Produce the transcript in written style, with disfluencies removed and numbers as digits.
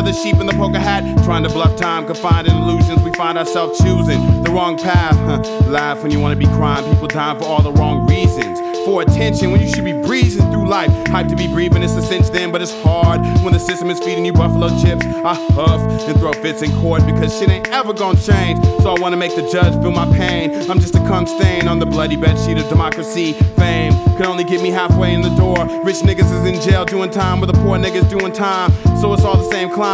other sheep in the poker hat, trying to bluff time, confined in illusions. We find ourselves choosing the wrong path. Laugh when you want to be crying, people dying for all the wrong reasons. For attention when you should be breezing through life. Hype to be breathing, it's a cinch then, but it's hard when the system is feeding you buffalo chips. I huff and throw fits in court because shit ain't ever gonna change. So I wanna make the judge feel my pain. I'm just a cum stain on the bloody bedsheet of democracy. Fame could only get me halfway in the door. Rich niggas is in jail doing time, with the poor niggas doing time. So it's all the same climb.